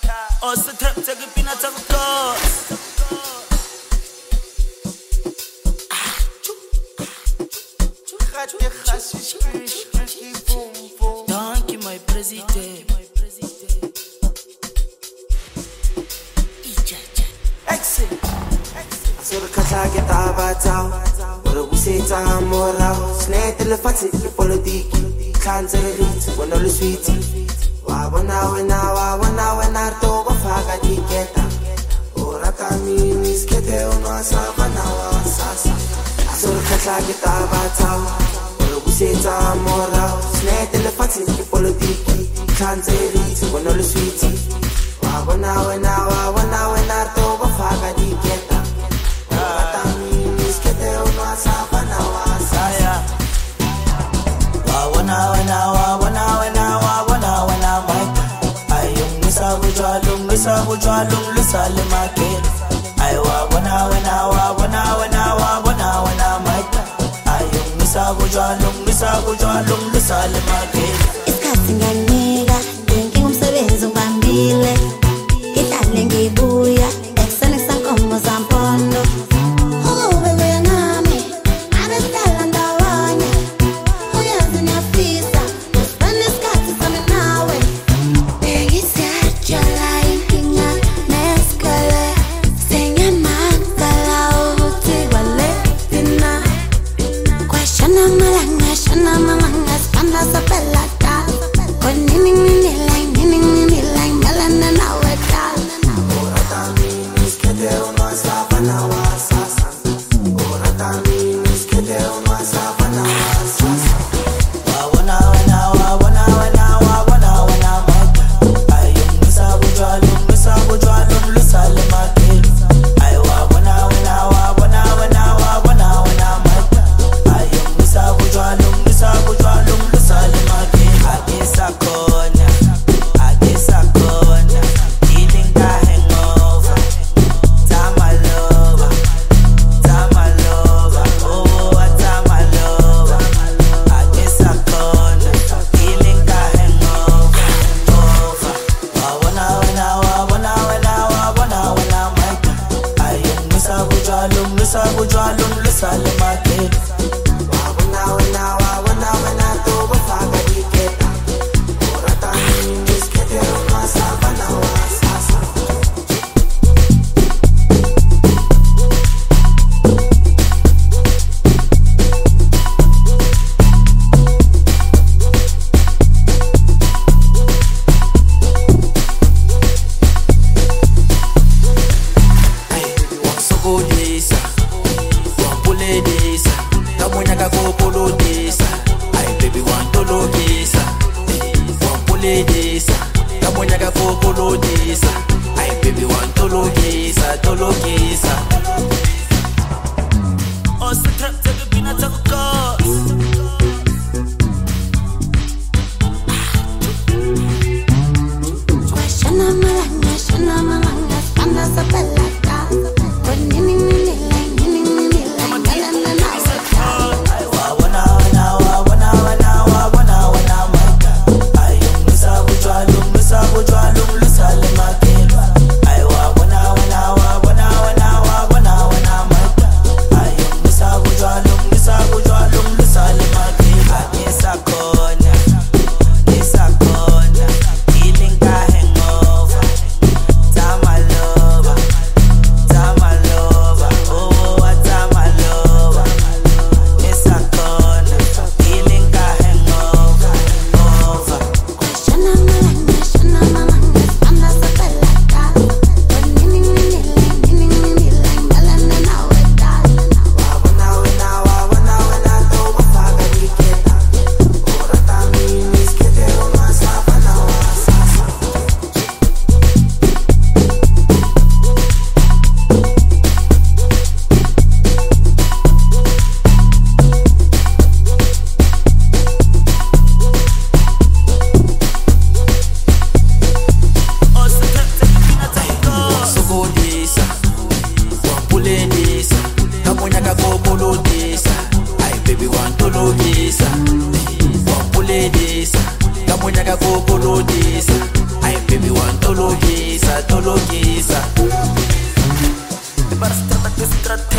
Also trap take a peanut of course. Thank you, my president. Surkatake tabatao, ora useta morao. Snete le fati ke politiki, kanzeri wana le sweeti. Wa wana to bafaka diketa. Ora kamini skete ono sabana wa sasa. Surkatake tabatao, ora useta morao. Snete le fati ke politiki, kanzeri wana le sweeti. Wa wana to bafaka diketa. Bujwalum lusale market. Aiwa wana maita. Ayung misa bujwalum lusale market. Isikhathi ngiyanika, ngeke ngumsebenzi ngibambile. Ngihlale ngibuya, ekuseni kusankomo zampondo. Ukube kuya ngami, abesidala ndawonye. Uyazi ngiyafisa, usibane isikhathi sami nawe. Bengisiyajala inkinga nesikole. Sengiyamakala ukuthi kwaletina. Kwashana malanga, sipanda sapelata. Nini like, melana nawe ta. Ora tamini skete ono sabana wa sasa. Ora tamini skete ono sabana wa sasa. Wana maita. Ayung misa bujwalum lusale market. Aiwa wana maita. Ayung misa bujwalum lusale market. Agesa kona, dealing ka hangover. Tama lover, oh tama lover. Agesa kona, dealing ka hangover. Wana maita. Ayung misa bujwalum lusale market. Wana to bafaka diketa. Ora tamini skete ono sabana wa sasa. Wansogolisa, wampuledisa, kamonyaka kopolodisa. Ay baby wantologisa, wampuledisa, kamonyaka kopolodisa. Ay baby wantologisa, tologisa. Also trap take a peanut of course. Shana malanga, sipanda sapelata. Nini like, melana nawe ta. Wana maita. Ayung misa bujwalum lusale market. Aiwa wana maita. Ayung misa bujwalum lusale market. Agesa kona, dealing ka hangover. Tama lover, oh tama lover. Esa kona, dealing ka hangover. Shana malanga, sipanda sapelata. Nini like, melana nawe ta. Wana to bafaka diketa. Ora tamini skete ono sabana wa sasa. Wansogolisa, wampuledisa, kamonyaka kopolodisa. Ay baby wantologisa, wampuledisa, kamonyaka kopolodisa. Ay baby wantologisa. tologisa. Para strata que strata